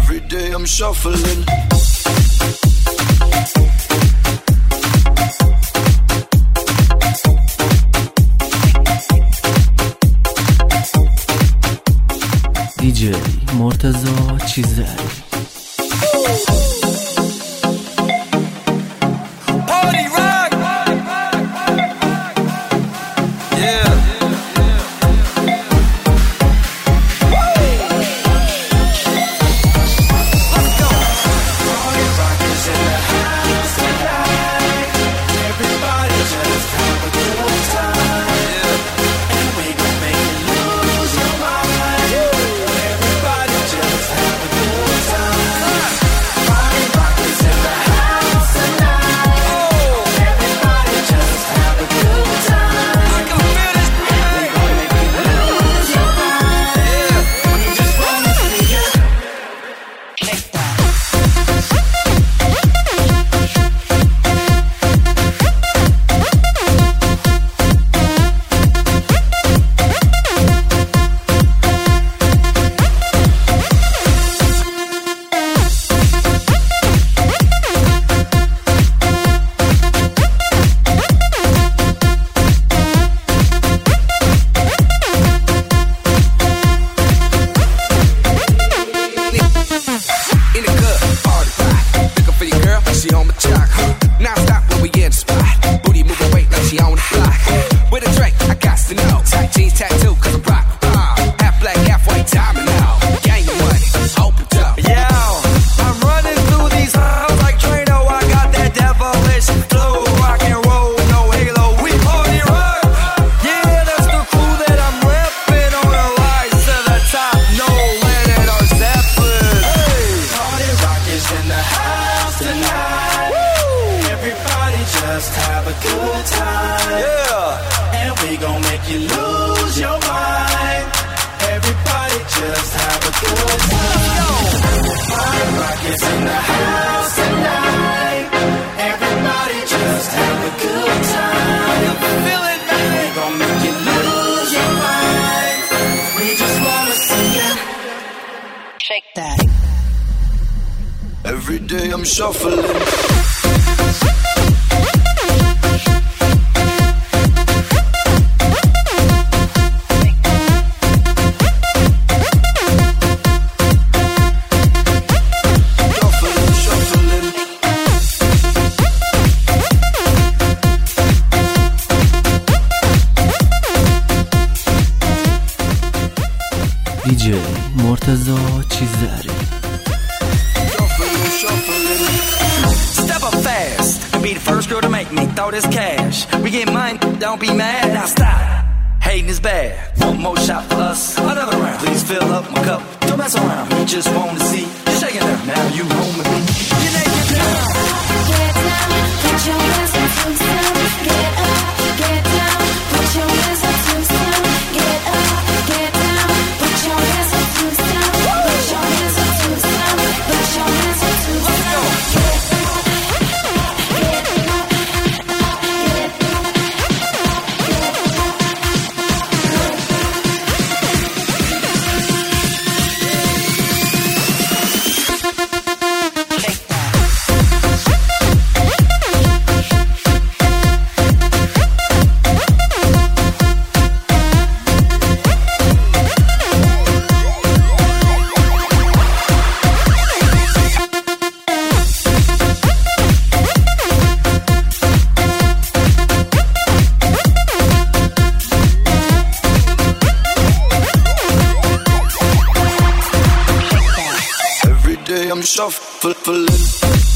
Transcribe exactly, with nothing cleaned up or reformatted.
Every day I'm shuffling. دی جی مرتضی چیزری. Every day I'm shuffling. دی جی مرتضی چیزری. Step up fast and be the first girl to make me throw this cash. We get mine, don't be mad, now stop. Hating is bad, one more shot for us, another round. Please fill up my cup, don't mess around. We just wanna see you shaking up, now you home with me. You're naked now. Get down, put your hands up to some. Get up, get down, put your hands up to some. Get up, get down, put your hands up to some. Put your hands up to some. Put your hands up to some. I'm shuffling.